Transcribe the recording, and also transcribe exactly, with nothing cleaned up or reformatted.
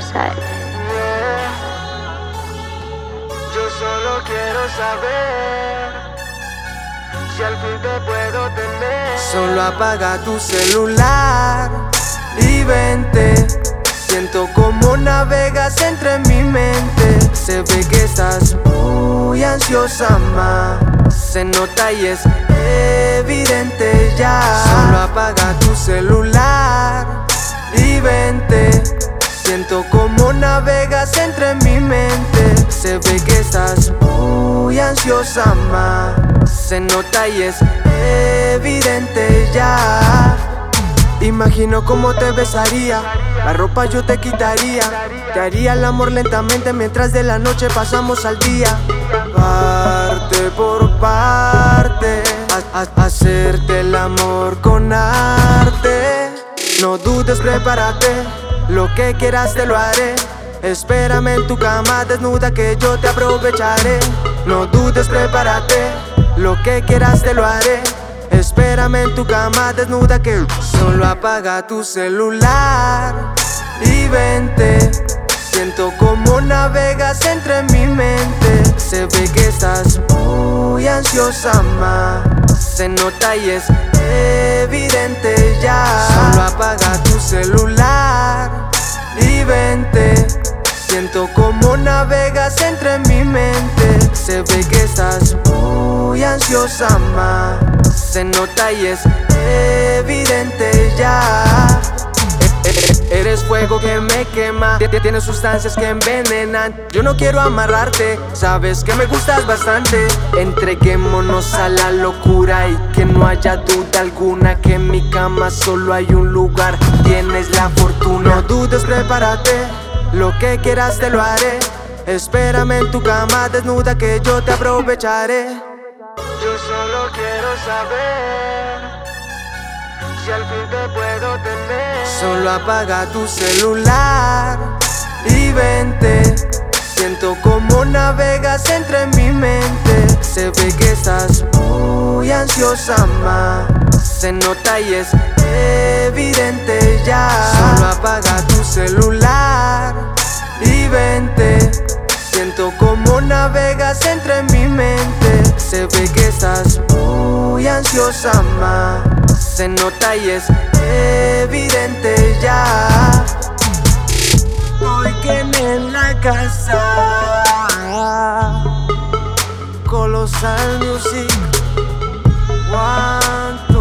sabes. Yo solo quiero saber si al fin te puedo tener. Solo apaga tu celular y vente. Siento como navegas entre mi mente. Se ve que estás muy ansiosa, ma. Se nota y es evidente ya. Solo apaga tu celular y vente. Siento como navegas entre mi mente. Se ve que estás muy ansiosa, ma. Se nota y es evidente ya. Imagino cómo te besaría, la ropa yo te quitaría. Te haría el amor lentamente mientras de la noche pasamos al día. Parte por parte, a, a, hacerte el amor con arte. No dudes, prepárate, lo que quieras te lo haré. Espérame en tu cama desnuda que yo te aprovecharé. No dudes, prepárate, lo que quieras te lo haré. Espérame en tu cama desnuda que solo apaga tu celular y vente. Siento como navegas entre mi mente. Se ve que estás muy ansiosa, ma. Se nota y es evidente ya. Solo apaga tu celular y vente. Siento como navegas entre mi mente. Se ve que estás muy ansiosa, ma. Se nota y es evidente ya. Eres fuego que me quema, tienes sustancias que envenenan. Yo no quiero amarrarte, sabes que me gustas bastante. Entreguémonos a la locura y que no haya duda alguna que en mi cama solo hay un lugar. Tienes la fortuna. No dudes, prepárate, lo que quieras te lo haré. Espérame en tu cama desnuda que yo te aprovecharé. Yo solo quiero saber si al fin te puedo tener. Solo apaga tu celular y vente. Siento como navegas entre mi mente. Se ve que estás muy ansiosa, ma. Se nota y es evidente ya. Solo apaga tu celular y vente. Siento como navegas entre mi mente. Se ve que estás muy ansiosa, ma. Se nota y es evidente ya. Hoy que en la casa Colosal Music One.